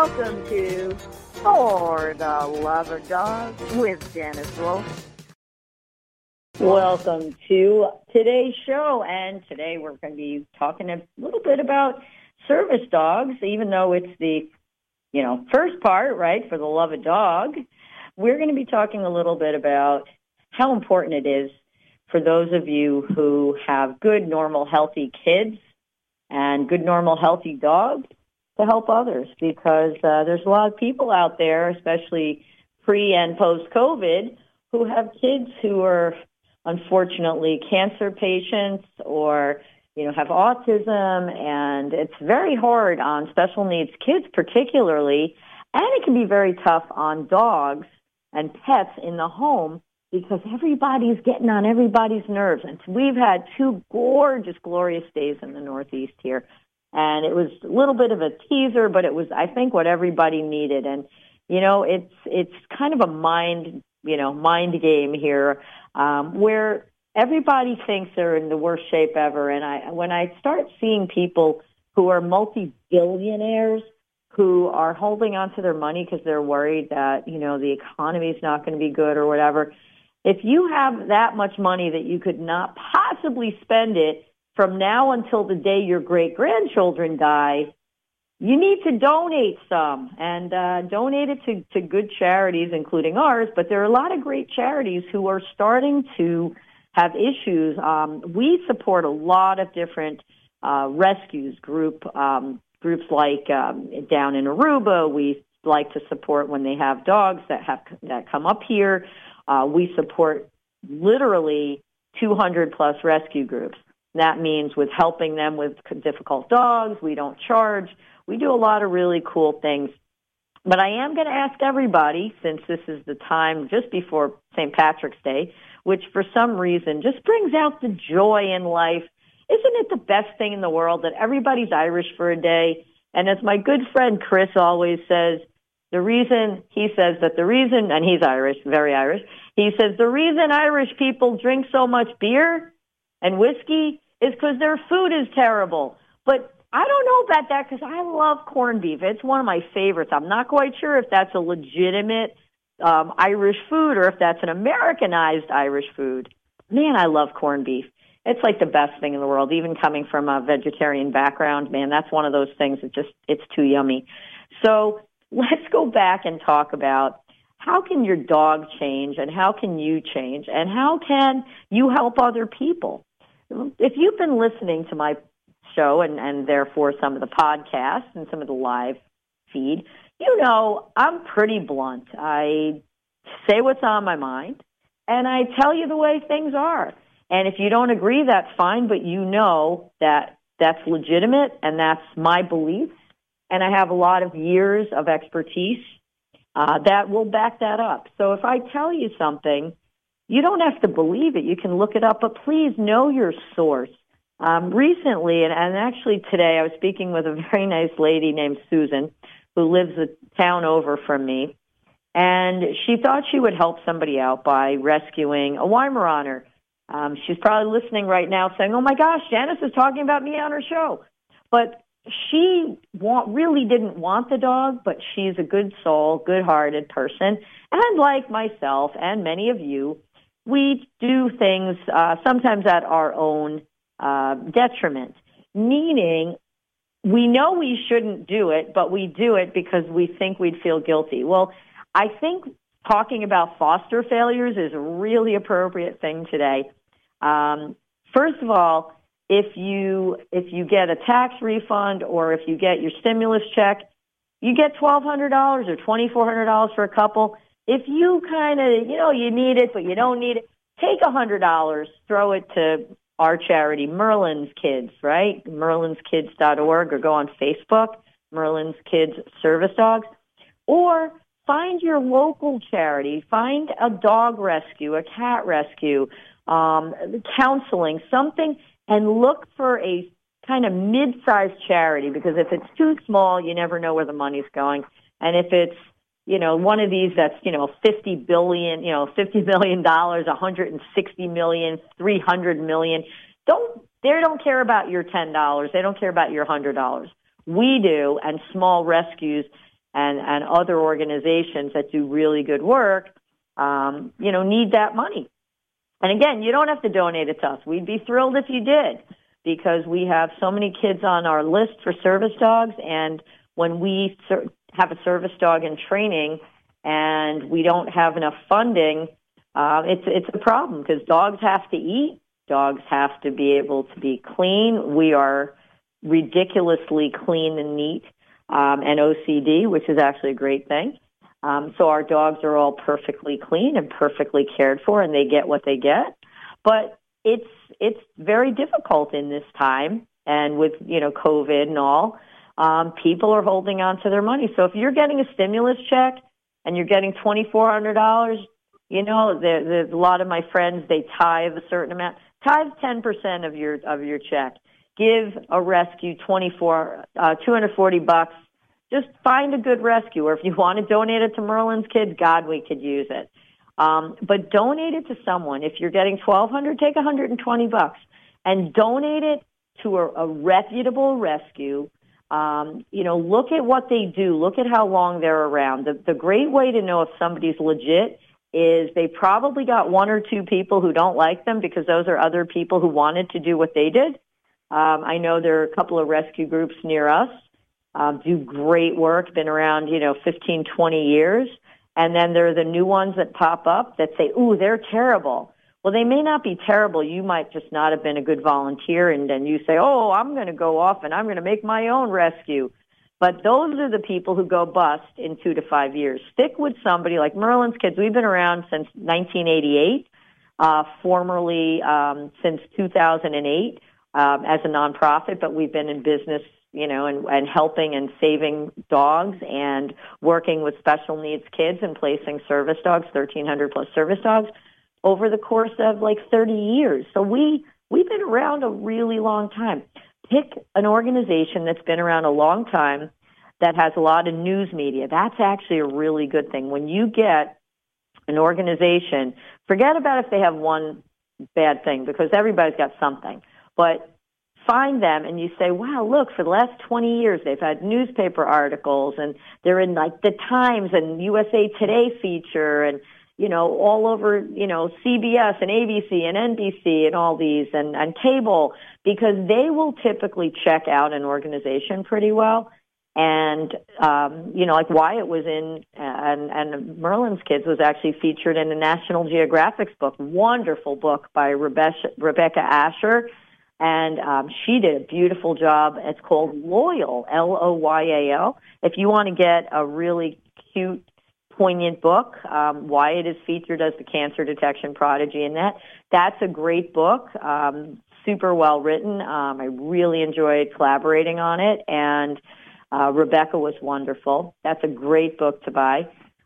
Welcome to For the Love of Dogs with Janice Wolf. Welcome to today's show, and today we're going to be talking a little bit about service dogs, even though it's the, first part, right, for the love of dog. We're going to be talking a little bit about how important it is for those of you who have good, normal, healthy kids and good, normal, healthy dogs to help others, because there's a lot of people out there, especially pre- and post-COVID, who have kids who are unfortunately cancer patients or, have autism, and it's very hard on special needs kids particularly, and it can be very tough on dogs and pets in the home because everybody's getting on everybody's nerves. And we've had 2 gorgeous, glorious days in the Northeast here. And it was a little bit of a teaser, but it was, I think, what everybody needed. And, it's kind of a mind game here, where everybody thinks they're in the worst shape ever. And when I start seeing people who are multi-billionaires who are holding on to their money because they're worried that, the economy's not going to be good or whatever, if you have that much money that you could not possibly spend it from now until the day your great-grandchildren die, you need to donate some, and donate it to good charities, including ours. But there are a lot of great charities who are starting to have issues. We support a lot of different rescues groups like down in Aruba. We like to support when they have dogs that come up here. We support literally 200-plus rescue groups. That means with helping them with difficult dogs. We don't charge. We do a lot of really cool things. But I am going to ask everybody, since this is the time just before St. Patrick's Day, which for some reason just brings out the joy in life. Isn't it the best thing in the world that everybody's Irish for a day? And as my good friend Chris always says, and he's Irish, very Irish, he says, the reason Irish people drink so much beer and whiskey is because their food is terrible. But I don't know about that because I love corned beef. It's one of my favorites. I'm not quite sure if that's a legitimate Irish food or if that's an Americanized Irish food. Man, I love corned beef. It's like the best thing in the world, even coming from a vegetarian background. Man, that's one of those things it's too yummy. So let's go back and talk about how can your dog change and how can you change and how can you help other people? If you've been listening to my show and therefore some of the podcasts and some of the live feed, I'm pretty blunt. I say what's on my mind, and I tell you the way things are. And if you don't agree, that's fine, but that that's legitimate, and that's my belief. And I have a lot of years of expertise that will back that up. So if I tell you something, you don't have to believe it. You can look it up, but please know your source. Recently, and actually today, I was speaking with a very nice lady named Susan, who lives a town over from me, and she thought she would help somebody out by rescuing a Weimaraner. She's probably listening right now saying, oh my gosh, Janice is talking about me on her show. But she really didn't want the dog, but she's a good soul, good-hearted person. And like myself and many of you, we do things sometimes at our own detriment, meaning we know we shouldn't do it, but we do it because we think we'd feel guilty. Well, I think talking about foster failures is a really appropriate thing today. First of all, if you get a tax refund or if you get your stimulus check, you get $1,200 or $2,400 for a couple. If you kind of, you need it, but you don't need it, take $100, throw it to our charity, Merlin's Kids, right? merlinskids.org, or go on Facebook, Merlin's Kids Service Dogs. Or find your local charity. Find a dog rescue, a cat rescue, counseling, something, and look for a kind of mid-sized charity, because if it's too small, you never know where the money's going. And if it's, one of these that's, $50 billion, $50 million, $160 million, $300 million, they don't care about your $10. They don't care about your $100. We do, and small rescues and other organizations that do really good work, need that money. And again, you don't have to donate it to us. We'd be thrilled if you did, because we have so many kids on our list for service dogs. And when we have a service dog in training and we don't have enough funding, it's a problem, because dogs have to eat. Dogs have to be able to be clean. We are ridiculously clean and neat, and OCD, which is actually a great thing. So our dogs are all perfectly clean and perfectly cared for, and they get what they get. But it's very difficult in this time, and with COVID and all, people are holding on to their money. So if you're getting a stimulus check and you're getting $2,400, a lot of my friends, they tithe a certain amount. Tithe 10% of your check. Give a rescue $240. Just find a good rescue, or if you want to donate it to Merlin's Kids, God, we could use it. But donate it to someone. If you're getting $1,200, take $120 and donate it to a reputable rescue. Look at what they do. Look at how long they're around. The great way to know if somebody's legit is they probably got one or two people who don't like them, because those are other people who wanted to do what they did. I know there are a couple of rescue groups near us, do great work, been around, 15, 20 years. And then there are the new ones that pop up that say, ooh, they're terrible. Well, they may not be terrible. You might just not have been a good volunteer, and then you say, oh, I'm going to go off and I'm going to make my own rescue. But those are the people who go bust in 2 to 5 years. Stick with somebody like Merlin's Kids. We've been around since 1988, formerly since 2008 as a nonprofit, but we've been in business, and helping and saving dogs and working with special needs kids and placing service dogs, 1,300 plus service dogs, over the course of like 30 years. So we've been around a really long time. Pick an organization that's been around a long time, that has a lot of news media. That's actually a really good thing. When you get an organization, forget about if they have one bad thing, because everybody's got something. But find them and you say, wow, look, for the last 20 years, they've had newspaper articles, and they're in like the Times and USA Today feature, and all over, CBS and ABC and NBC and all these, and cable, because they will typically check out an organization pretty well. And, like Wyatt was in, and Merlin's Kids was actually featured in a National Geographic's book, wonderful book by Rebecca Asher. And she did a beautiful job. It's called Loyal, Loyal. If you want to get a really cute, poignant book, Wyatt is featured as the cancer detection prodigy in that. That's a great book, super well written. I really enjoyed collaborating on it, and Rebecca was wonderful. That's a great book to buy.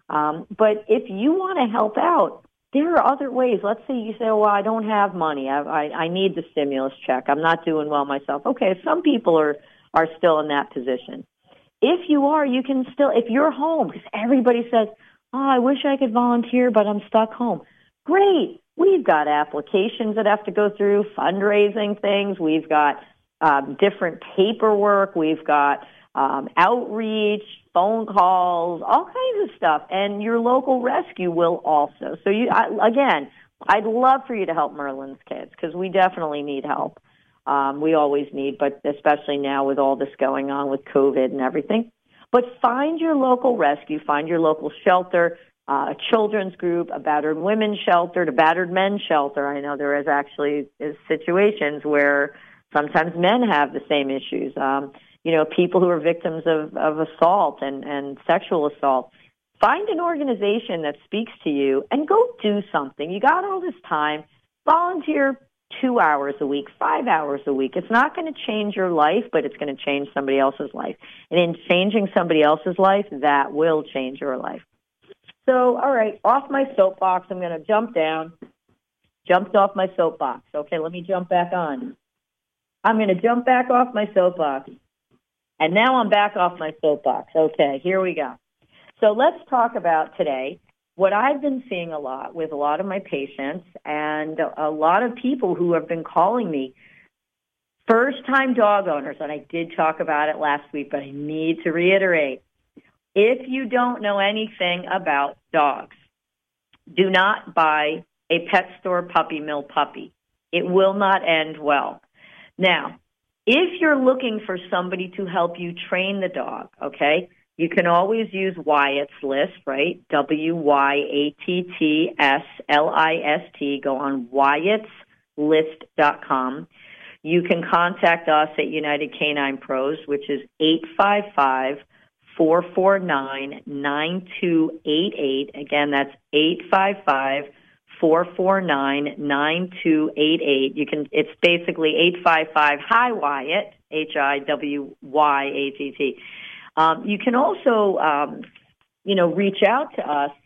But if you want to help out, there are other ways. Let's say you say, well, I don't have money. I need the stimulus check. I'm not doing well myself. Okay, some people are still in that position. If you are, you can still, if you're home, because everybody says, oh, I wish I could volunteer, but I'm stuck home. Great. We've got applications that have to go through, fundraising things. We've got different paperwork. We've got outreach, phone calls, all kinds of stuff. And your local rescue will also. So again, I'd love for you to help Merlin's Kids, because we definitely need help. We always need, but especially now with all this going on with COVID and everything. But find your local rescue, find your local shelter, a children's group, a battered women's shelter, a battered men's shelter. I know there is situations where sometimes men have the same issues. People who are victims of assault and sexual assault. Find an organization that speaks to you and go do something. You got all this time. Volunteer 2 hours a week, 5 hours a week. It's not going to change your life, but it's going to change somebody else's life. And in changing somebody else's life, that will change your life. So, all right, off my soapbox, I'm going to jump down. Jumped off my soapbox. Okay, let me jump back on. I'm going to jump back off my soapbox. And now I'm back off my soapbox. Okay, here we go. So let's talk about today what I've been seeing a lot with a lot of my patients and a lot of people who have been calling me, first-time dog owners, and I did talk about it last week, but I need to reiterate. If you don't know anything about dogs, do not buy a pet store puppy mill puppy. It will not end well. Now, if you're looking for somebody to help you train the dog, okay, you can always use Wyatt's List, right? WYATTSLIST. Go on Wyatt'sList.com. You can contact us at United Canine Pros, which is 855-449-9288. Again, that's 855-449-9288. It's basically 855 Hi Wyatt, HIWYATT. You can also, reach out to us,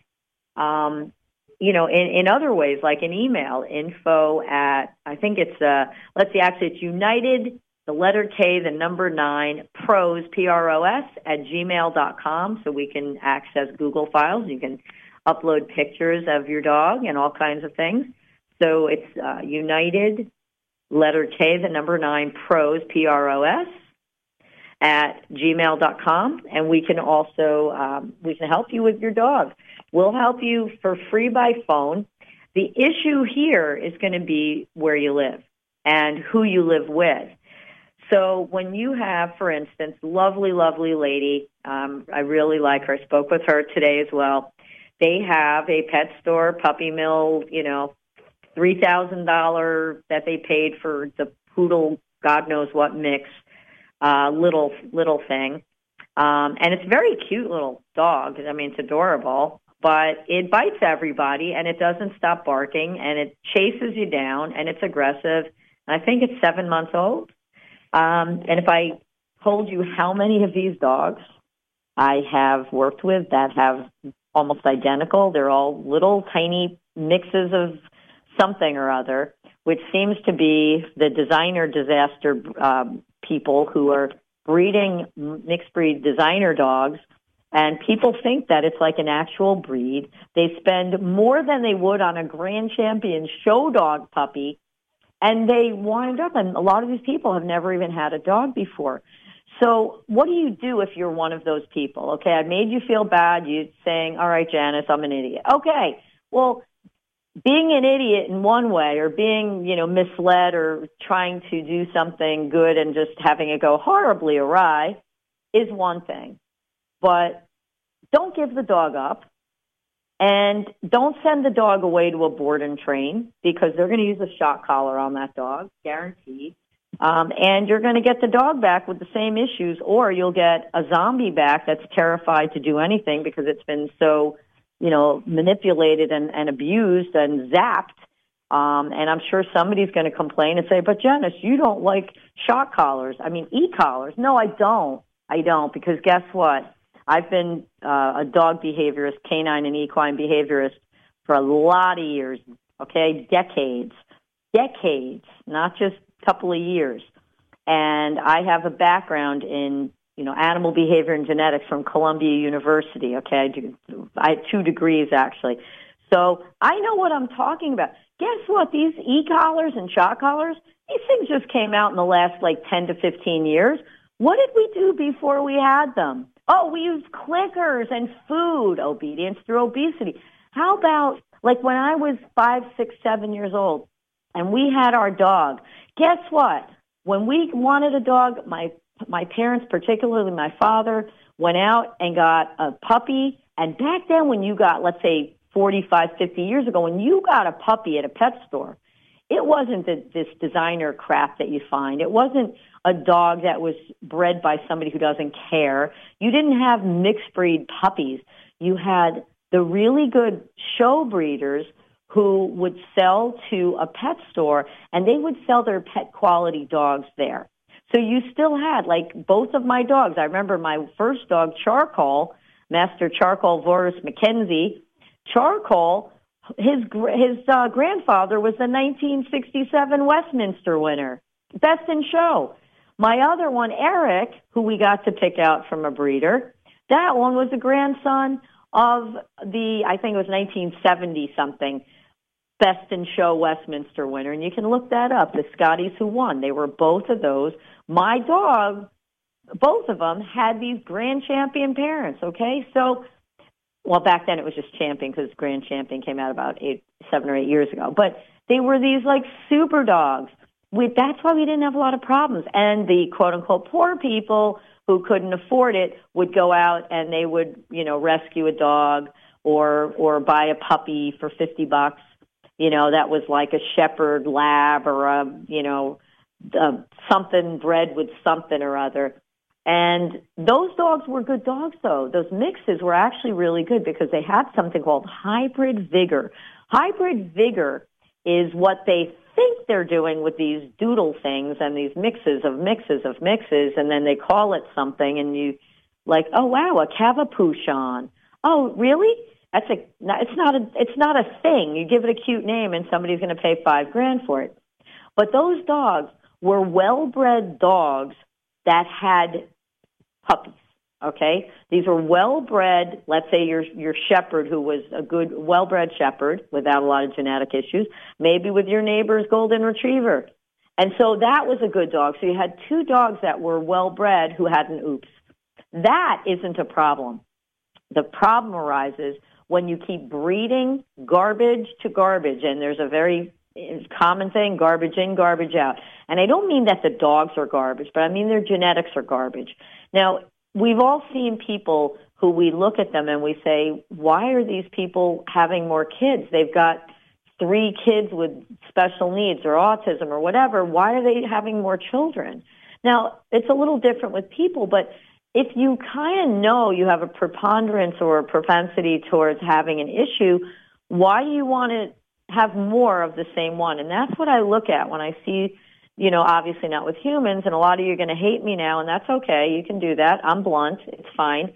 in other ways, like an email, info at, I think it's, it's United, the letter K, the number 9, pros, PROS, at gmail.com, so we can access Google files. You can upload pictures of your dog and all kinds of things. So it's United, letter K, the number 9, pros, PROS, at gmail.com, and we can also we can help you with your dog. We'll help you for free by phone. The issue here is going to be where you live and who you live with. So when you have, for instance, lovely, lovely lady, I really like her, spoke with her today as well. They have a pet store, puppy mill, $3,000 that they paid for the poodle, God knows what mix, little thing. And it's a very cute little dog. I mean, it's adorable, but it bites everybody and it doesn't stop barking and it chases you down and it's aggressive. And I think it's 7 months old. And if I told you how many of these dogs I have worked with that have almost identical, they're all little tiny mixes of something or other, which seems to be the designer disaster people who are breeding mixed breed designer dogs, and people think that it's like an actual breed. They spend more than they would on a grand champion show dog puppy, and they wind up, and a lot of these people have never even had a dog before. So what do you do if you're one of those people? Okay, I made you feel bad. You're saying, all right, Janice, I'm an idiot. Okay, well, being an idiot in one way or being, misled or trying to do something good and just having it go horribly awry is one thing. But don't give the dog up and don't send the dog away to a board and train because they're going to use a shock collar on that dog, guaranteed. And you're going to get the dog back with the same issues, or you'll get a zombie back that's terrified to do anything because it's been so manipulated and abused and zapped. And I'm sure somebody's going to complain and say, but Janice, you don't like shock collars. I mean, e-collars. No, I don't. Because guess what? I've been a dog behaviorist, canine and equine behaviorist for a lot of years, okay? Decades, not just a couple of years. And I have a background in animal behavior and genetics from Columbia University, okay? I have 2 degrees, actually. So I know what I'm talking about. Guess what? These e-collars and shock collars, these things just came out in the last, 10 to 15 years. What did we do before we had them? Oh, we used clickers and food, obedience through obesity. How about, when I was 5, 6, 7 years old, and we had our dog, guess what? When we wanted a dog, my parents, particularly my father, went out and got a puppy. And back then when you got, let's say 45, 50 years ago, when you got a puppy at a pet store, it wasn't this designer crap that you find. It wasn't a dog that was bred by somebody who doesn't care. You didn't have mixed breed puppies. You had the really good show breeders who would sell to a pet store, and they would sell their pet quality dogs there. So you still had, both of my dogs. I remember my first dog, Charcoal, Master Charcoal Vorus Mackenzie. Charcoal, his grandfather was the 1967 Westminster winner, best in show. My other one, Eric, who we got to pick out from a breeder, that one was the grandson of I think it was 1970-something, best in show Westminster winner. And you can look that up, the Scotties who won. They were both of those. My dog, both of them had these grand champion parents, okay? So, well, back then it was just champion because grand champion came out about 7 or 8 years ago. But they were these like super dogs. That's why we didn't have a lot of problems. And the quote unquote poor people who couldn't afford it would go out and they would, rescue a dog or buy a puppy for $50. That was like a shepherd lab or something bred with something or other. And those dogs were good dogs, though. Those mixes were actually really good because they had something called hybrid vigor. Hybrid vigor is what they think they're doing with these doodle things and these mixes of mixes of mixes, and then they call it something, and you like, oh wow, a Cavapuchon. Oh, really? It's not a thing. You give it a cute name, and somebody's going to pay $5,000 for it. But those dogs were well-bred dogs that had puppies. Okay, these were well-bred. Let's say your shepherd, who was a good, well-bred shepherd without a lot of genetic issues, maybe with your neighbor's golden retriever, and so that was a good dog. So you had two dogs that were well-bred who had an oops. That isn't a problem. The problem arises when you keep breeding garbage to garbage, and there's a very common thing: garbage in, garbage out. And I don't mean that the dogs are garbage, but I mean their genetics are garbage. Now, we've all seen people who we look at them and we say, why are these people having more kids? They've got 3 kids with special needs or autism or whatever. Why are they having more children? Now, it's a little different with people, but if you kind of know you have a preponderance or a propensity towards having an issue, why do you want to have more of the same one? And that's what I look at when I see, obviously not with humans, and a lot of you are going to hate me now, and that's okay. You can do that. I'm blunt. It's fine.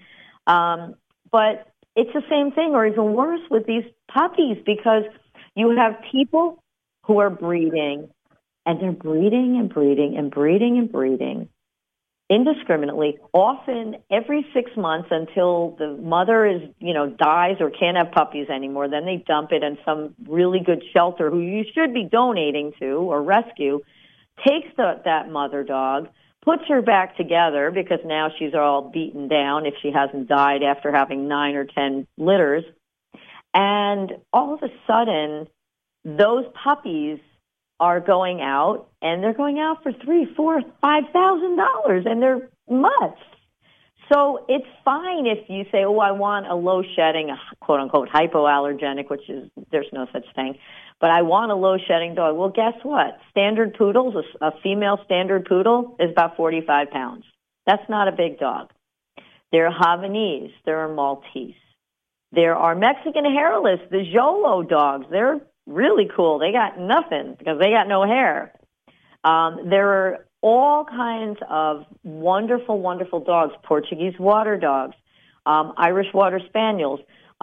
But it's the same thing, or even worse with these puppies, because you have people who are breeding, and they're breeding and breeding and breeding and breeding indiscriminately, often every 6 months until the mother is, dies or can't have puppies anymore. Then they dump it in some really good shelter who you should be donating to or rescue, takes that mother dog, puts her back together because now she's all beaten down if she hasn't died after having 9 or 10 litters. And all of a sudden, those puppies are going out, and they're going out for $3,000, $4,000, $5,000, and they're mutts. So it's fine if you say, oh, I want a low-shedding, quote-unquote, hypoallergenic, which is, there's no such thing, but I want a low-shedding dog. Well, guess what? Standard poodles, a female standard poodle is about 45 pounds. That's not a big dog. There are Havanese. There are Maltese. There are Mexican hairless, the Jolo dogs. They're really cool. They got nothing because they got no hair. There are all kinds of wonderful, wonderful dogs, Portuguese water dogs, Irish water spaniels,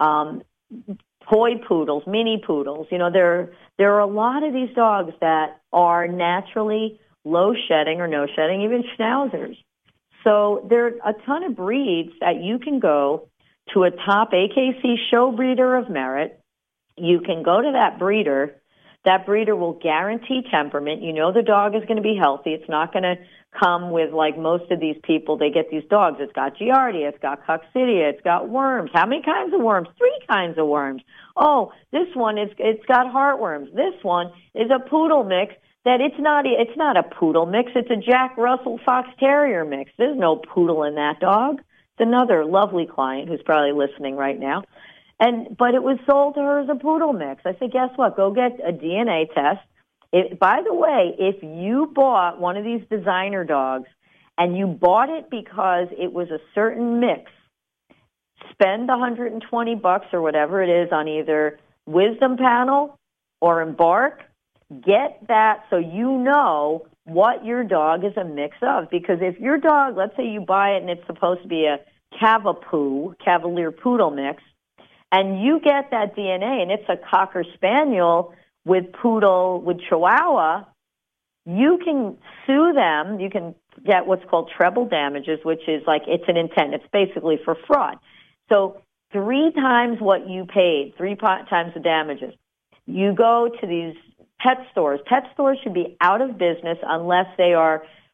toy poodles, mini poodles. There are a lot of these dogs that are naturally low shedding or no shedding, even schnauzers. So there are a ton of breeds that you can go to a top AKC show breeder of merit. You can go to that breeder. That breeder will guarantee temperament. The dog is going to be healthy. It's not going to come with, like most of these people, they get these dogs. It's got Giardia, it's got Coccidia, it's got worms. How many kinds of worms? 3 kinds of worms. Oh, this one, it's got heartworms. This one is a poodle mix that it's not a poodle mix. It's a Jack Russell Fox Terrier mix. There's no poodle in that dog. It's another lovely client who's probably listening right now. But it was sold to her as a poodle mix. I said, guess what? Go get a DNA test. By the way, if you bought one of these designer dogs and you bought it because it was a certain mix, spend $120 or whatever it is on either Wisdom Panel or Embark. Get that so you know what your dog is a mix of. Because if your dog, let's say you buy it and it's supposed to be a Cavalier Poodle mix, and you get that DNA and it's a Cocker Spaniel with Chihuahua, you can sue them. You can get what's called treble damages, which is like it's an intent. It's basically for fraud. So 3 times what you paid, 3 times the damages. You go to these pet stores. Pet stores should be out of business unless they are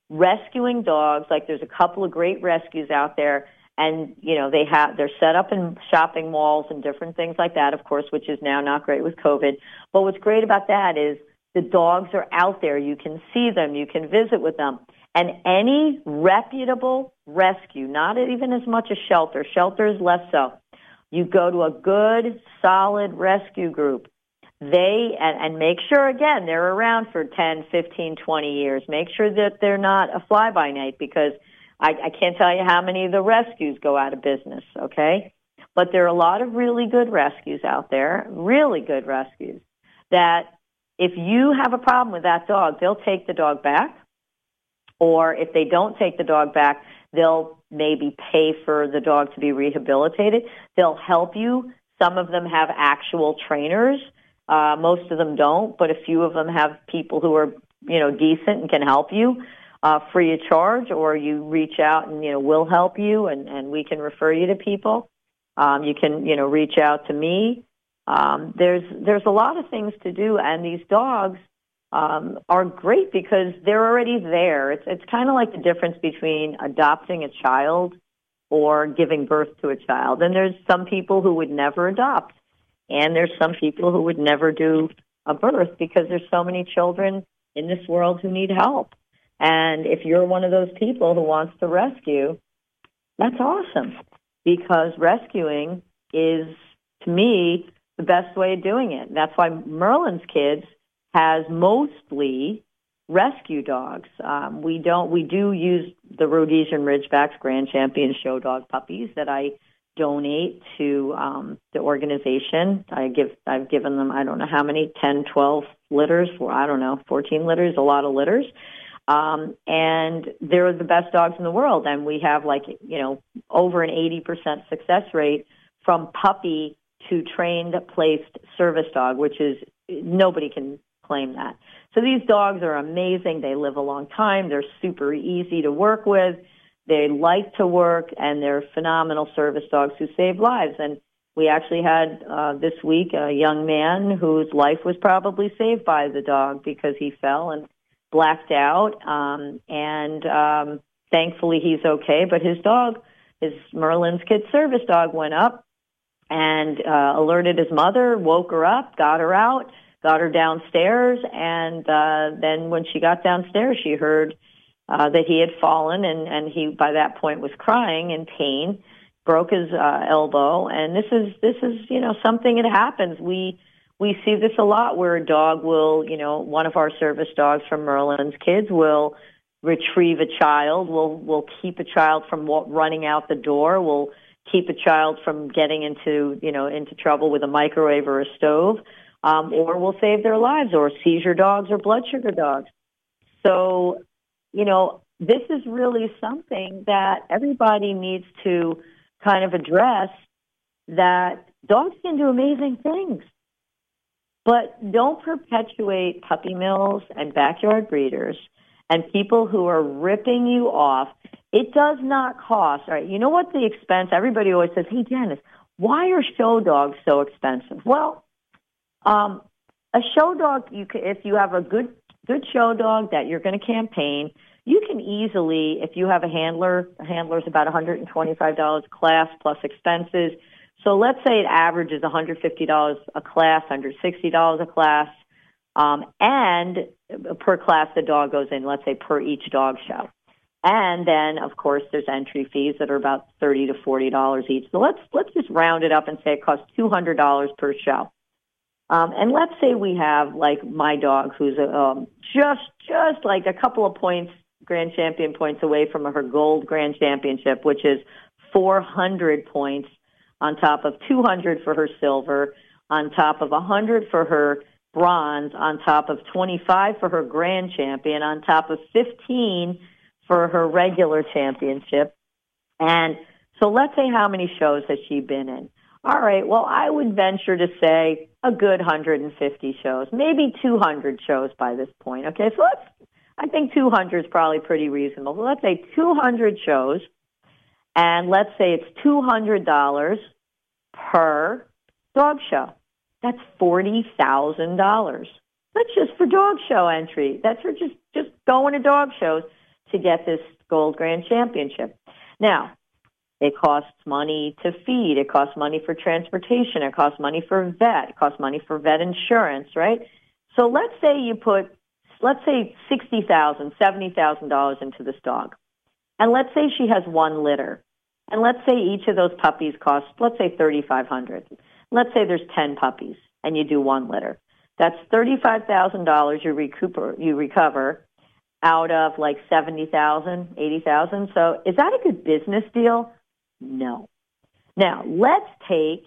rescuing dogs. Like there's a couple of great rescues out there, and they're set up in shopping malls and different things like that, of course, which is now not great with COVID. But what's great about that is the dogs are out there. You can see them. You can visit with them. And any reputable rescue, not even as much as shelter. Shelter is less so. You go to a good, solid rescue group. And make sure, again, they're around for 10, 15, 20 years. Make sure that they're not a fly-by-night, because I can't tell you how many of the rescues go out of business, okay? But there are a lot of really good rescues out there, really good rescues, that if you have a problem with that dog, they'll take the dog back. Or if they don't take the dog back, they'll maybe pay for the dog to be rehabilitated. They'll help you. Some of them have actual trainers. Most of them don't, but a few of them have people who are, decent and can help you free of charge, or you reach out and, we'll help you and we can refer you to people. You can, reach out to me. There's a lot of things to do, and these dogs are great because they're already there. It's kind of like the difference between adopting a child or giving birth to a child. And there's some people who would never adopt, and there's some people who would never do a birth because there's so many children in this world who need help. And if you're one of those people who wants to rescue, that's awesome, because rescuing is, to me, the best way of doing it. That's why Merlin's Kids has mostly rescue dogs. We do use the Rhodesian Ridgebacks Grand Champion show dog puppies that I donate to the organization. I've given them, I don't know how many, 10, 12 litters, 14 litters, a lot of litters. And they're the best dogs in the world. And we have over an 80% success rate from puppy to trained placed service dog, which is, nobody can claim that. So these dogs are amazing. They live a long time. They're super easy to work with. They like to work, and they're phenomenal service dogs who save lives. And we actually had this week a young man whose life was probably saved by the dog because he fell and blacked out. Thankfully he's okay. But his dog, his Merlin's Kid service dog, went up and alerted his mother, woke her up, got her out, got her downstairs, and then when she got downstairs, she heard that he had fallen, and he, by that point, was crying in pain, broke his elbow, and this is something that happens. We see this a lot where a dog will, one of our service dogs from Merlin's Kids will retrieve a child, will keep a child from running out the door, will keep a child from getting into trouble with a microwave or a stove, or will save their lives, or seizure dogs or blood sugar dogs. So, this is really something that everybody needs to kind of address, that dogs can do amazing things. But don't perpetuate puppy mills and backyard breeders and people who are ripping you off. It does not cost. All right, you know what the expense? Everybody always says, "Hey, Janice, why are show dogs so expensive?" Well, a show dog, if you have a good show dog that you're going to campaign, you can easily, if you have a handler's about $125 a class plus expenses. So let's say it averages $150 a class, $160 a class, and per class the dog goes in, let's say per each dog show. And then, of course, there's entry fees that are about $30 to $40 each. So let's just round it up and say it costs $200 per show. And let's say we have, like, my dog, who's just like a couple of points, Grand Champion points away from her gold Grand Championship, which is 400 points on top of 200 for her silver, on top of 100 for her bronze, on top of 25 for her Grand Champion, on top of 15 for her regular championship. And so let's say, how many shows has she been in? All right, well, I would venture to say a good 150 shows, maybe 200 shows by this point. Okay, so I think 200 is probably pretty reasonable. So let's say 200 shows, and let's say it's $200 per dog show. That's $40,000. That's just for dog show entry. That's for just going to dog shows. to get this Gold Grand Championship. Now, it costs money to feed. It costs money for transportation. It costs money for vet. It costs money for vet insurance, right? So let's say you put, let's say $60,000, $70,000 into this dog. And let's say she has one litter. And let's say each of those puppies costs, let's say $3,500. Let's say there's 10 puppies and you do one litter. That's $35,000 you recover out of like $70,000, $80,000. So is that a good business deal? No. Now, let's take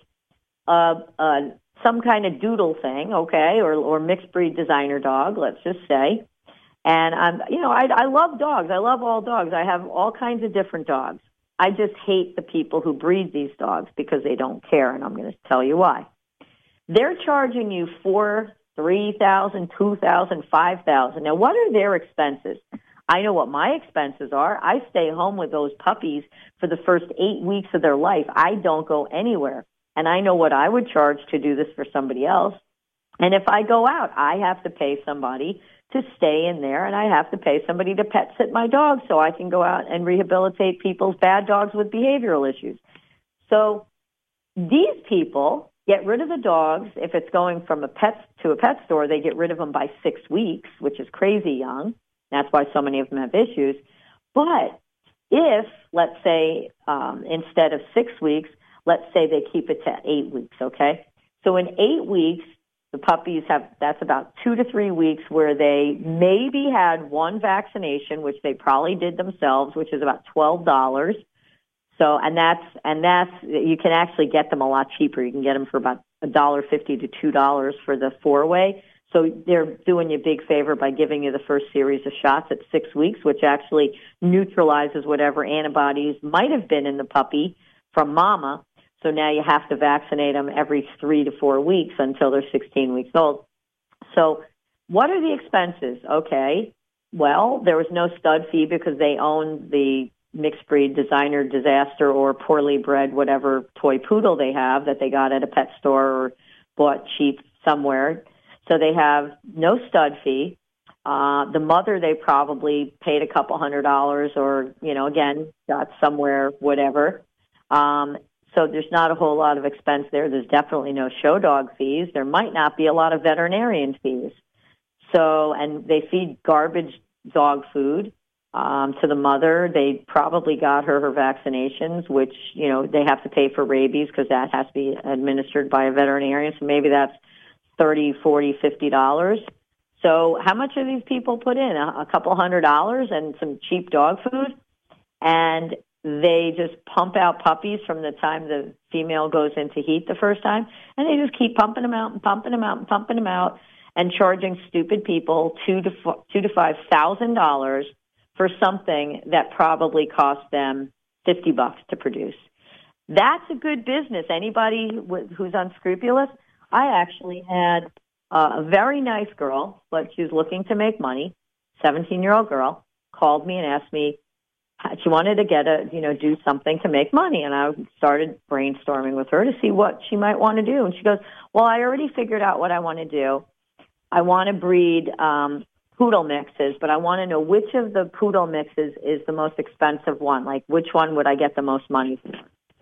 some kind of doodle thing, okay, or mixed breed designer dog, let's just say. And I love dogs. I love all dogs. I have all kinds of different dogs. I just hate the people who breed these dogs because they don't care, and I'm going to tell you why. They're charging you $4,000, $3,000, $2,000, $5,000. Now, what are their expenses? I know what my expenses are. I stay home with those puppies for the first 8 weeks of their life. I don't go anywhere. And I know what I would charge to do this for somebody else. And if I go out, I have to pay somebody to stay in there, and I have to pay somebody to pet sit my dog so I can go out and rehabilitate people's bad dogs with behavioral issues. So these people get rid of the dogs. If it's going from a pet to a pet store, they get rid of them by 6 weeks, which is crazy young. That's why so many of them have issues. But if, let's say, instead of 6 weeks, let's say they keep it to 8 weeks, okay? So in 8 weeks, the puppies that's about 2 to 3 weeks where they maybe had one vaccination, which they probably did themselves, which is about $12. So, and that's, you can actually get them a lot cheaper. You can get them for about $1.50 to $2 for the 4-way. So they're doing you a big favor by giving you the first series of shots at 6 weeks, which actually neutralizes whatever antibodies might have been in the puppy from mama. So now you have to vaccinate them every 3 to 4 weeks until they're 16 weeks old. So what are the expenses? Okay, well, there was no stud fee because they own the mixed breed designer disaster or poorly bred whatever toy poodle they have that they got at a pet store or bought cheap somewhere. So they have no stud fee. The mother, they probably paid a couple $100 or, again, got somewhere, whatever. So there's not a whole lot of expense there. There's definitely no show dog fees. There might not be a lot of veterinarian fees. So, and they feed garbage dog food to the mother. They probably got her vaccinations, which, they have to pay for rabies because that has to be administered by a veterinarian. So maybe that's $30, $40, $50. So how much do these people put in? A couple $100 and some cheap dog food? And they just pump out puppies from the time the female goes into heat the first time, and they just keep pumping them out and pumping them out and pumping them out and charging stupid people $2,000 to $5,000 for something that probably cost them $50 to produce. That's a good business. Anybody who's unscrupulous? I actually had a very nice girl, but she was looking to make money, 17-year-old girl, called me and asked me, she wanted to do something to make money. And I started brainstorming with her to see what she might want to do. And she goes, well, I already figured out what I want to do. I want to breed poodle mixes, but I want to know which of the poodle mixes is the most expensive one. Like, which one would I get the most money for?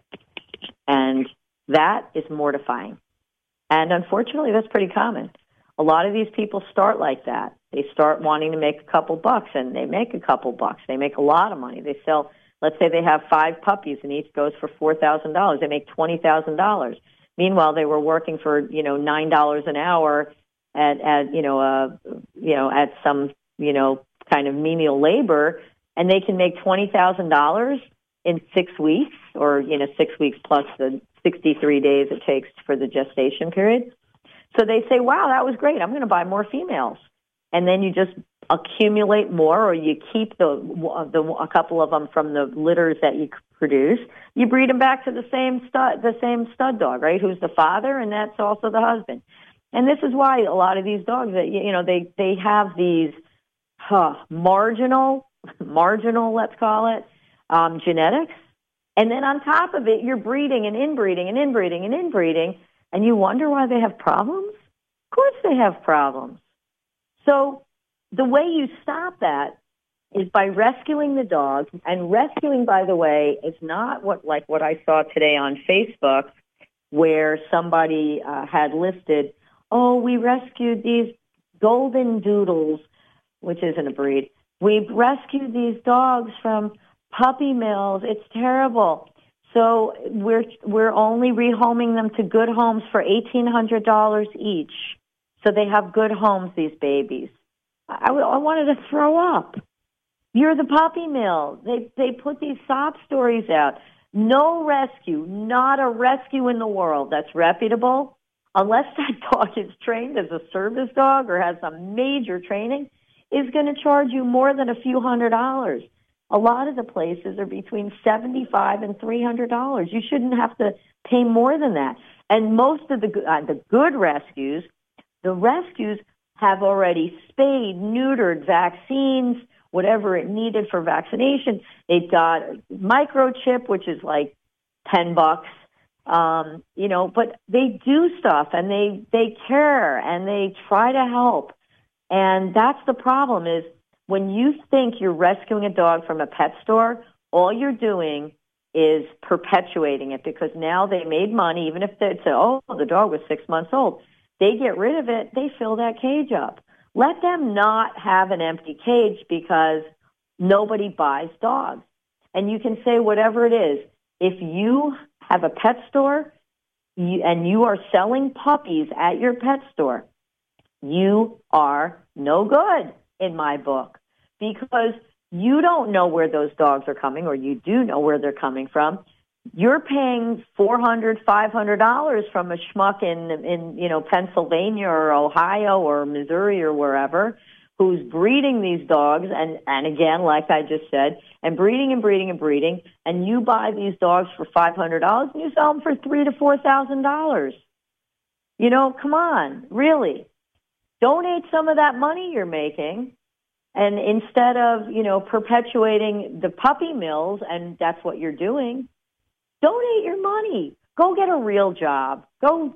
And that is mortifying. And unfortunately, that's pretty common. A lot of these people start like that. They start wanting to make a couple bucks, and they make a couple bucks. They make a lot of money. They sell, let's say they have 5 puppies, and each goes for $4,000. They make $20,000. Meanwhile, they were working for, $9 an hour at some, kind of menial labor, and they can make $20,000 in 6 weeks, or 6 weeks plus the 63 days it takes for the gestation period. So they say, wow, that was great. I'm going to buy more females. And then you just accumulate more, or you keep a couple of them from the litters that you produce. You breed them back to the same stud dog, right? Who's the father, and that's also the husband. And this is why a lot of these dogs, that they have these marginal, let's call it, genetics. And then on top of it, you're breeding and inbreeding and inbreeding and inbreeding, and you wonder why they have problems? Of course they have problems. So the way you stop that is by rescuing the dog. And rescuing, by the way, is not what I saw today on Facebook, where somebody had listed, oh, we rescued these golden doodles, which isn't a breed. We've rescued these dogs from puppy mills. It's terrible. So we're only rehoming them to good homes for $1,800 each. So they have good homes, these babies. I wanted to throw up. You're the puppy mill. They put these sob stories out. No rescue, not a rescue in the world that's reputable, unless that dog is trained as a service dog or has some major training, is going to charge you more than a few $100s. A lot of the places are between $75 and $300. You shouldn't have to pay more than that. And most of the good rescues, the rescues have already spayed, neutered, vaccines, whatever it needed for vaccination. They've got microchip, which is like $10, but they do stuff and they care and they try to help. And that's the problem is when you think you're rescuing a dog from a pet store, all you're doing is perpetuating it because now they made money, even if they say, oh, the dog was 6 months old. They get rid of it, they fill that cage up. Let them not have an empty cage because nobody buys dogs. And you can say whatever it is. If you have a pet store and you are selling puppies at your pet store, you are no good in my book because you don't know where those dogs are coming, or you do know where they're coming from. You're paying $400, $500 from a schmuck in Pennsylvania or Ohio or Missouri or wherever who's breeding these dogs and again, like I just said, and breeding and breeding and breeding, and you buy these dogs for $500 and you sell them for $3,000 to $4,000. Come on, really. Donate some of that money you're making, and instead of, perpetuating the puppy mills, and that's what you're doing, donate your money. Go get a real job. Go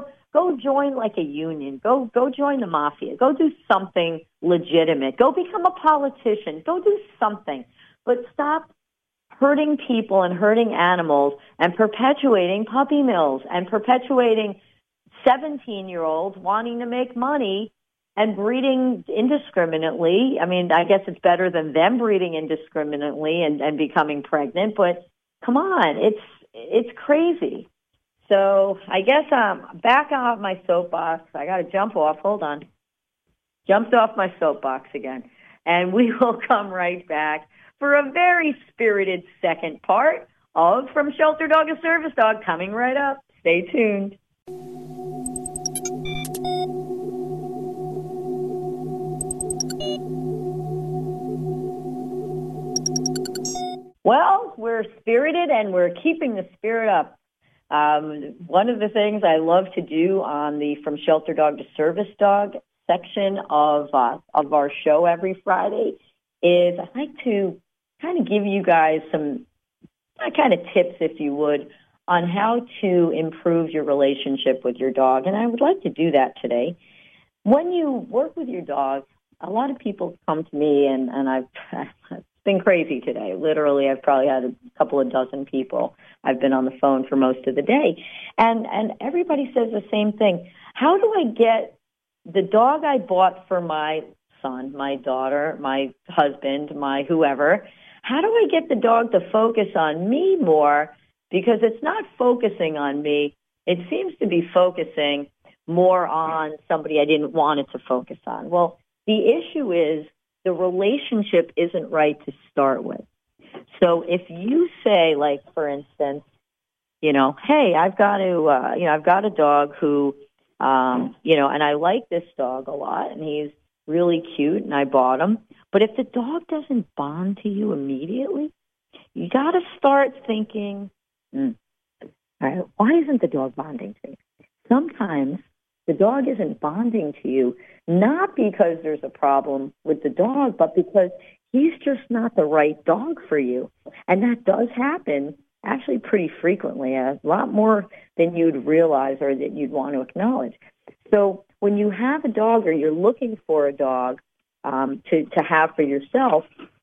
join like a union. Go join the mafia. Go do something legitimate. Go become a politician. Go do something. But stop hurting people and hurting animals and perpetuating puppy mills and perpetuating 17-year-olds wanting to make money and breeding indiscriminately. I mean, I guess it's better than them breeding indiscriminately and becoming pregnant, but come on, it's crazy. So I guess I'm back off my soapbox. I got to jump off. Hold on. Jumped off my soapbox again. And we will come right back for a very spirited second part of From Shelter Dog to Service Dog coming right up. Stay tuned. Well, we're spirited and we're keeping the spirit up. One of the things I love to do on the From Shelter Dog to Service Dog section of our show every Friday is I like to kind of give you guys some kind of tips, if you would, on how to improve your relationship with your dog. And I would like to do that today. When you work with your dog, a lot of people come to me, and it's been crazy today. Literally, I've probably had a couple of dozen people. I've been on the phone for most of the day. And everybody says the same thing. How do I get the dog I bought for my son, my daughter, my husband, my whoever, how do I get the dog to focus on me more? Because it's not focusing on me. It seems to be focusing more on somebody I didn't want it to focus on. Well, the issue is the relationship isn't right to start with. So if you say, like, for instance, hey, I've got a dog who, and I like this dog a lot, and he's really cute, and I bought him. But if the dog doesn't bond to you immediately, you got to start thinking, all right, why isn't the dog bonding to me? Sometimes the dog isn't bonding to you, not because there's a problem with the dog, but because he's just not the right dog for you. And that does happen actually pretty frequently, a lot more than you'd realize or that you'd want to acknowledge. So when you have a dog or you're looking for a dog to have for yourself,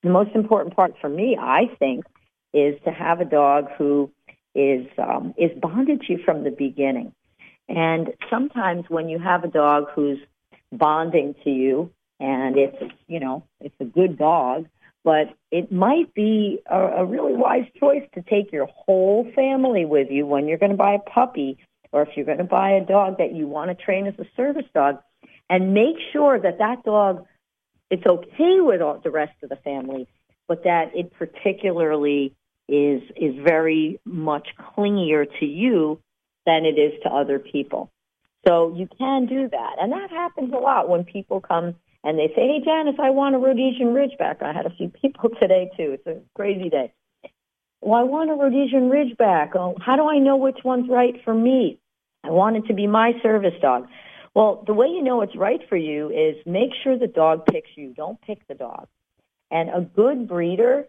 The most important part for me, I think, is to have a dog who is bonded to you from the beginning. And sometimes when you have a dog who's bonding to you, and it's a good dog, but it might be a really wise choice to take your whole family with you when you're going to buy a puppy, or if you're going to buy a dog that you want to train as a service dog, and make sure that that dog, it's okay with all the rest of the family, but that it particularly is very much clingier to you than it is to other people. So you can do that. And that happens a lot when people come and they say, hey, Janice, I want a Rhodesian Ridgeback. I had a few people today, too. It's a crazy day. Well, I want a Rhodesian Ridgeback. Oh, how do I know which one's right for me? I want it to be my service dog. Well, the way you know it's right for you is make sure the dog picks you. Don't pick the dog. And a good breeder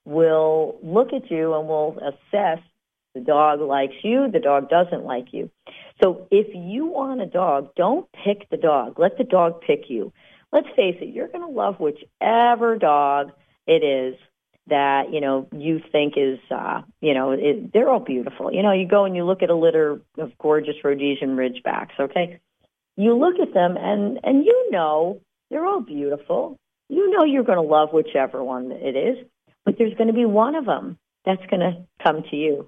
will look at you and will assess the dog likes you, the dog doesn't like you. So if you want a dog, don't pick the dog. Let the dog pick you. Let's face it, you're going to love whichever dog it is that, you think is, they're all beautiful. You go and you look at a litter of gorgeous Rhodesian Ridgebacks, okay? You look at them and they're all beautiful. You're going to love whichever one it is, but there's going to be one of them that's going to come to you.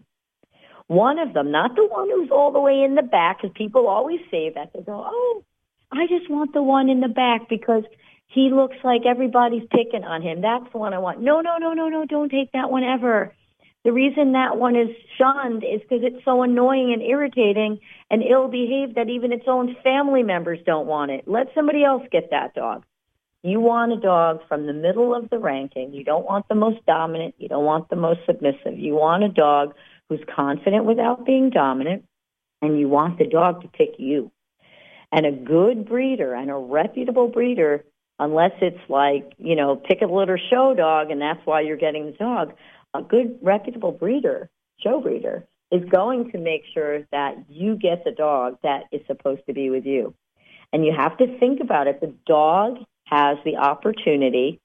One of them, not the one who's all the way in the back, because people always say that. They go, oh, I just want the one in the back because he looks like everybody's picking on him. That's the one I want. No, don't take that one ever. The reason that one is shunned is because it's so annoying and irritating and ill-behaved that even its own family members don't want it. Let somebody else get that dog. You want a dog from the middle of the ranking. You don't want the most dominant. You don't want the most submissive. You want a dog who's confident without being dominant, and you want the dog to pick you. And a good breeder and a reputable breeder, unless it's like, pick a litter show dog and that's why you're getting the dog, a good reputable breeder, show breeder, is going to make sure that you get the dog that is supposed to be with you. And you have to think about it. The dog has the opportunity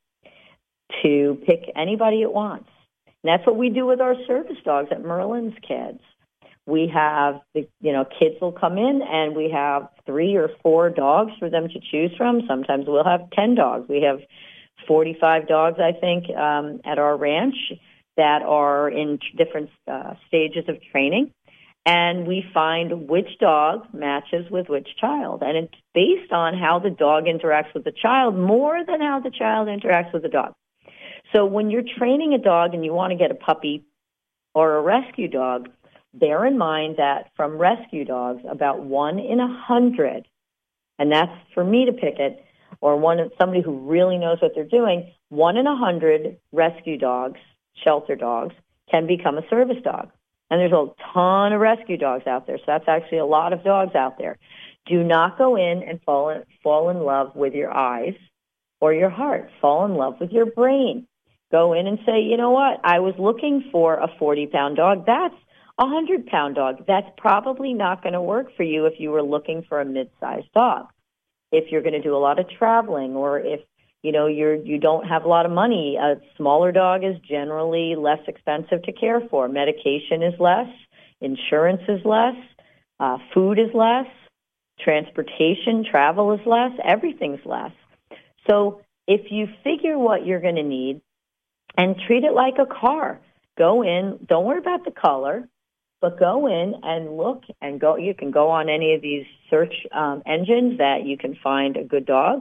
to pick anybody it wants. And that's what we do with our service dogs at Merlin's Kids. We have kids will come in and we have 3 or 4 dogs for them to choose from. Sometimes we'll have 10 dogs. We have 45 dogs, I think, at our ranch that are in different stages of training. And we find which dog matches with which child. And it's based on how the dog interacts with the child more than how the child interacts with the dog. So when you're training a dog and you want to get a puppy or a rescue dog, bear in mind that from rescue dogs, about 1 in 100, and that's for me to pick it, or somebody who really knows what they're doing, 1 in 100 rescue dogs, shelter dogs, can become a service dog. And there's a ton of rescue dogs out there, so that's actually a lot of dogs out there. Do not go in and fall in love with your eyes or your heart. Fall in love with your brain. Go in and say, you know what, I was looking for a 40-pound dog. That's a 100-pound dog. That's probably not going to work for you if you were looking for a mid-sized dog. If you're going to do a lot of traveling, or if you don't have a lot of money, a smaller dog is generally less expensive to care for. Medication is less, insurance is less, food is less, transportation, travel is less, everything's less. So if you figure what you're going to need and treat it like a car, go in, don't worry about the color, but go in and look and go. You can go on any of these search engines that you can find a good dog,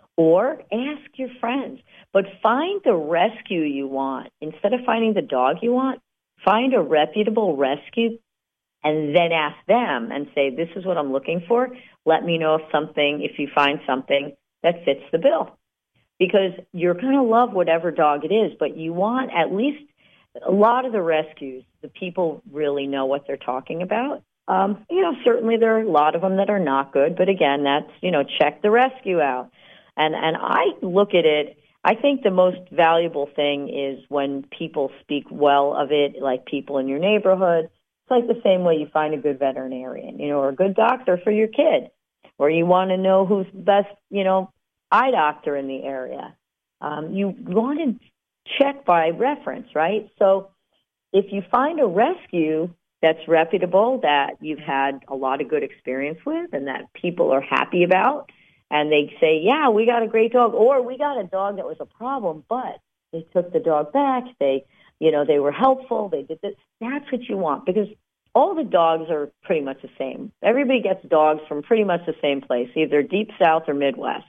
or ask your friends. But find the rescue you want. Instead of finding the dog you want, find a reputable rescue and then ask them and say, this is what I'm looking for. Let me know if you find something that fits the bill. Because you're going to love whatever dog it is, but you want at least a lot of the rescues, the people really know what they're talking about. Certainly there are a lot of them that are not good, but again, that's, check the rescue out. And I look at it, I think the most valuable thing is when people speak well of it, like people in your neighborhood. It's like the same way you find a good veterinarian, or a good doctor for your kid, or you want to know who's the best, eye doctor in the area. You want to check by reference, right? So if you find a rescue that's reputable, that you've had a lot of good experience with and that people are happy about, and they say, yeah, we got a great dog, or we got a dog that was a problem, but they took the dog back, they were helpful, they did this, that's what you want, because all the dogs are pretty much the same. Everybody gets dogs from pretty much the same place, either deep south or Midwest.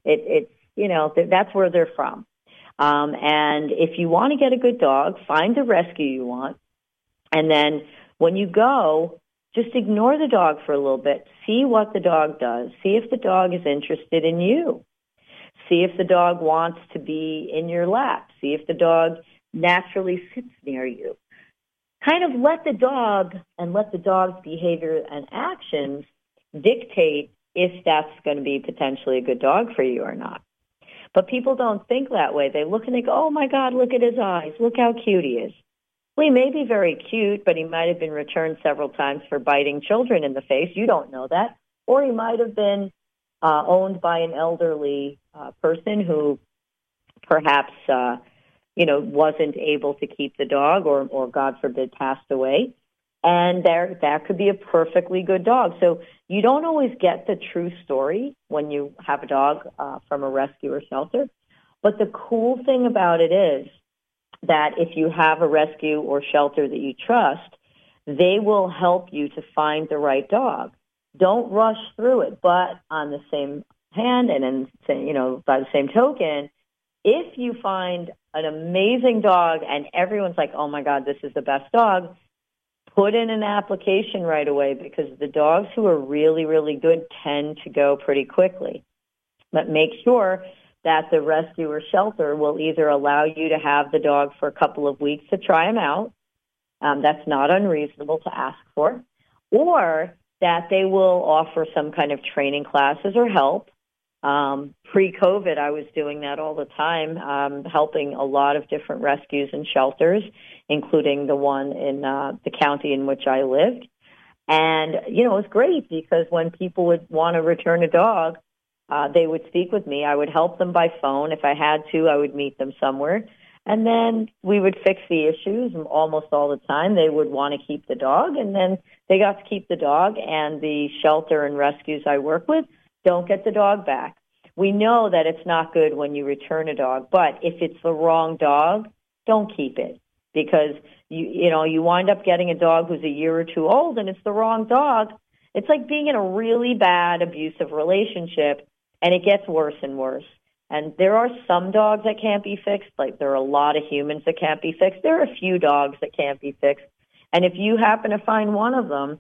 That's where they're from. And if you want to get a good dog, find the rescue you want. And then when you go, just ignore the dog for a little bit. See what the dog does. See if the dog is interested in you. See if the dog wants to be in your lap. See if the dog naturally sits near you. Kind of let the dog and let the dog's behavior and actions dictate if that's going to be potentially a good dog for you or not. But people don't think that way. They look and they go, oh, my God, look at his eyes. Look how cute he is. Well, he may be very cute, but he might have been returned several times for biting children in the face. You don't know that. Or he might have been owned by an elderly person who perhaps, wasn't able to keep the dog or God forbid, passed away. And that could be a perfectly good dog. So you don't always get the true story when you have a dog from a rescue or shelter. But the cool thing about it is that if you have a rescue or shelter that you trust, they will help you to find the right dog. Don't rush through it. But on the same hand and by the same token, if you find an amazing dog and everyone's like, oh, my God, this is the best dog, put in an application right away, because the dogs who are really, really good tend to go pretty quickly. But make sure that the rescue or shelter will either allow you to have the dog for a couple of weeks to try him out. That's not unreasonable to ask for. Or that they will offer some kind of training classes or help. Pre-COVID, I was doing that all the time, helping a lot of different rescues and shelters, including the one in the county in which I lived. And, it was great because when people would want to return a dog, they would speak with me. I would help them by phone. If I had to, I would meet them somewhere. And then we would fix the issues. And almost all the time, they would want to keep the dog. And then they got to keep the dog. And the shelter and rescues I work with don't get the dog back. We know that it's not good when you return a dog. But if it's the wrong dog, don't keep it. Because, you wind up getting a dog who's a year or two old and it's the wrong dog. It's like being in a really bad abusive relationship, and it gets worse and worse. And there are some dogs that can't be fixed, like there are a lot of humans that can't be fixed. There are a few dogs that can't be fixed. And if you happen to find one of them,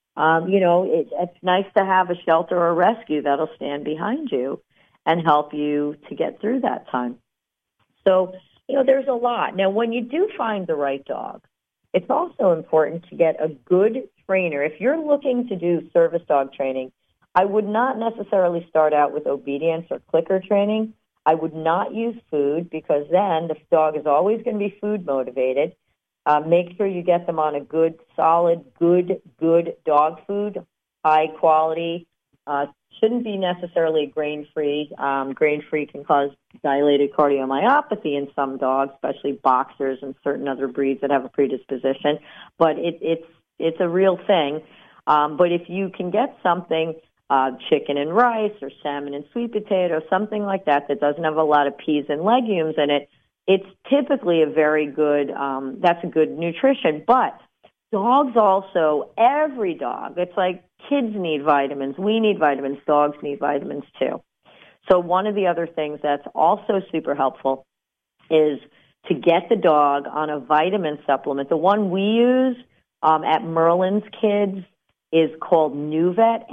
it's nice to have a shelter or a rescue that'll stand behind you and help you to get through that time. So, there's a lot. Now, when you do find the right dog, it's also important to get a good trainer. If you're looking to do service dog training, I would not necessarily start out with obedience or clicker training. I would not use food, because then the dog is always going to be food motivated. Make sure you get them on a good, solid, good dog food, high quality. Shouldn't be necessarily grain-free. Grain-free can cause dilated cardiomyopathy in some dogs, especially boxers and certain other breeds that have a predisposition. But it's a real thing. But if you can get something, chicken and rice or salmon and sweet potato, something like that doesn't have a lot of peas and legumes in it, it's typically a very good, that's a good nutrition. But dogs also, every dog, it's like kids need vitamins. We need vitamins. Dogs need vitamins too. So one of the other things that's also super helpful is to get the dog on a vitamin supplement. The one we use at Merlin's Kids is called Nuvet,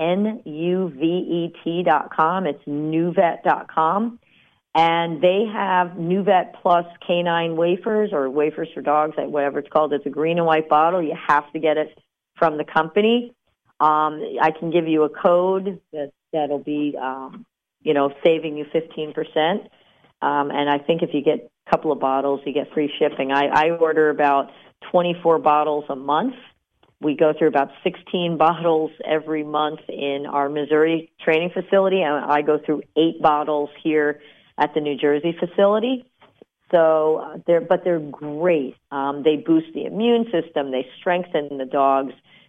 NUVET.com. It's nuvet.com. And they have Nuvet Plus Canine Wafers, or wafers for dogs, whatever it's called. It's a green and white bottle. You have to get it from the company. I can give you a code that'll be, saving you 15%. And I think if you get a couple of bottles, you get free shipping. I order about 24 bottles a month. We go through about 16 bottles every month in our Missouri training facility, and I go through 8 bottles here at the New Jersey facility. So they're great. They boost the immune system. They strengthen the dogs,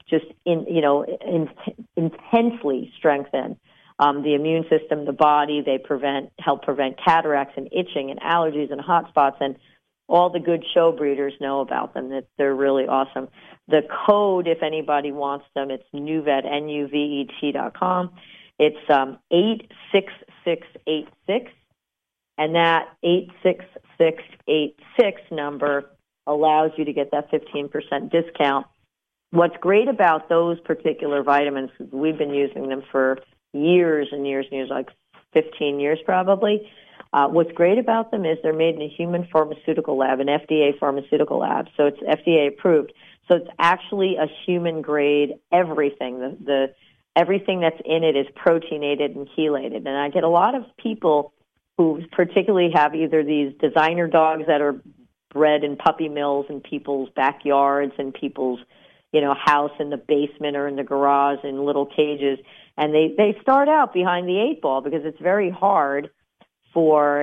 intensely strengthen the immune system, the body. They help prevent cataracts and itching and allergies and hot spots, and all the good show breeders know about them. That they're really awesome. The code, if anybody wants them, it's Nuvet, NUVET.com. It's 86686, and that 86686 number allows you to get that 15% discount. What's great about those particular vitamins, we've been using them for years and years and years, like 15 years probably. What's great about them is they're made in a human pharmaceutical lab, an FDA pharmaceutical lab, so it's FDA approved. So it's actually a human grade everything. The everything that's in it is proteinated and chelated. And I get a lot of people who particularly have either these designer dogs that are bred in puppy mills in people's backyards and people's, house in the basement or in the garage in little cages. And they start out behind the 8 ball because it's very hard for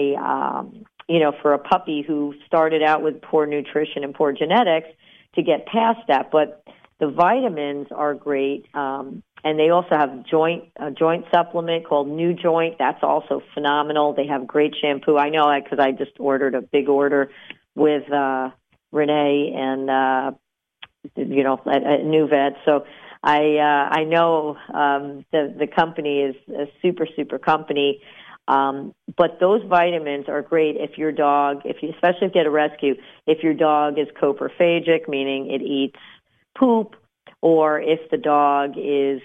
for a puppy who started out with poor nutrition and poor genetics to get past that. But the vitamins are great. And they also have a joint supplement called New Joint. That's also phenomenal. They have great shampoo. I know because I just ordered a big order with Renee and at Nuvet. So I know the company is a super, super company. But those vitamins are great if your dog, especially if you get a rescue, if your dog is coprophagic, meaning it eats poop, or if the dog is,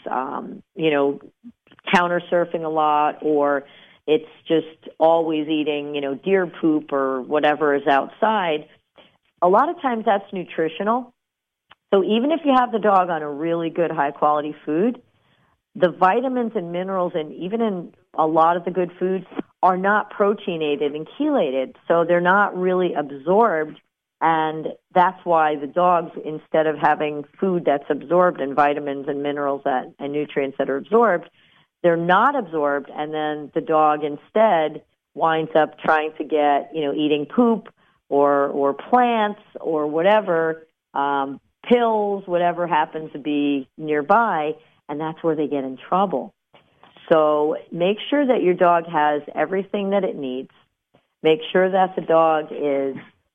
counter surfing a lot, or it's just always eating, deer poop or whatever is outside. A lot of times that's nutritional. So even if you have the dog on a really good, high-quality food, the vitamins and minerals, and even in a lot of the good foods, are not proteinated and chelated, so they're not really absorbed, and that's why the dogs, instead of having food that's absorbed and vitamins and minerals and nutrients that are absorbed, they're not absorbed, and then the dog instead winds up trying to get, eating poop or plants or whatever, pills, whatever happens to be nearby, and that's where they get in trouble. So make sure that your dog has everything that it needs. Make sure that the dog is,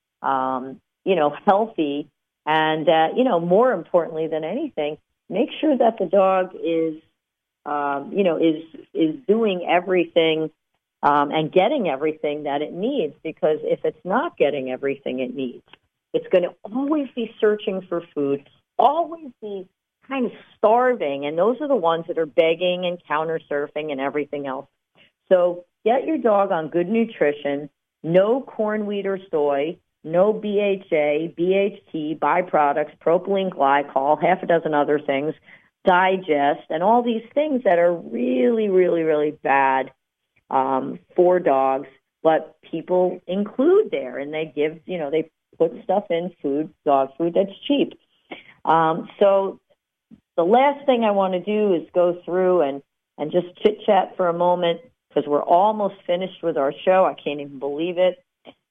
healthy, and more importantly than anything, make sure that the dog is, is doing everything and getting everything that it needs. Because if it's not getting everything it needs, it's going to always be searching for food, always be kind of starving, and those are the ones that are begging and counter surfing and everything else. So get your dog on good nutrition, no corn, wheat, or soy, no BHA, BHT, byproducts, propylene glycol, half a dozen other things, digest, and all these things that are really, really, really bad for dogs, but people include there, and they give, they put stuff in food, dog food that's cheap. So the last thing I want to do is go through and just chit-chat for a moment, because we're almost finished with our show. I can't even believe it.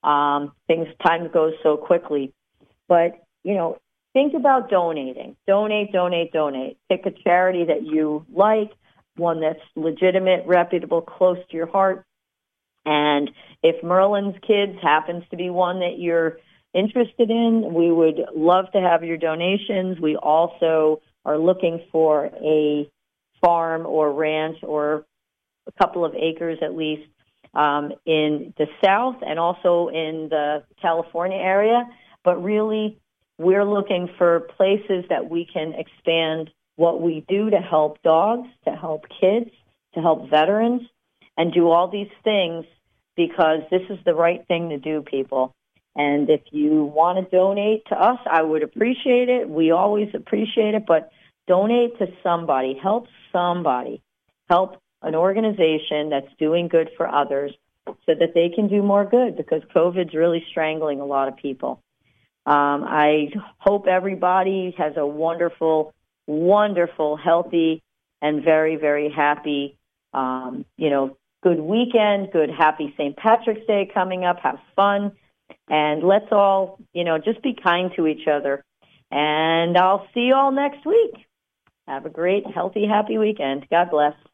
Time goes so quickly. But, think about donating. Donate. Pick a charity that you like, one that's legitimate, reputable, close to your heart. And if Merlin's Kids happens to be one that you're interested in, we would love to have your donations. We also are looking for a farm or ranch or a couple of acres at least in the South and also in the California area. But really, we're looking for places that we can expand what we do to help dogs, to help kids, to help veterans, and do all these things because this is the right thing to do, people. And if you want to donate to us, I would appreciate it. We always appreciate it, but donate to somebody. Help somebody. Help an organization that's doing good for others so that they can do more good, because COVID's really strangling a lot of people. I hope everybody has a wonderful, wonderful, healthy, and very, very happy, good weekend, good happy St. Patrick's Day coming up. Have fun. And let's all, just be kind to each other. And I'll see you all next week. Have a great, healthy, happy weekend. God bless.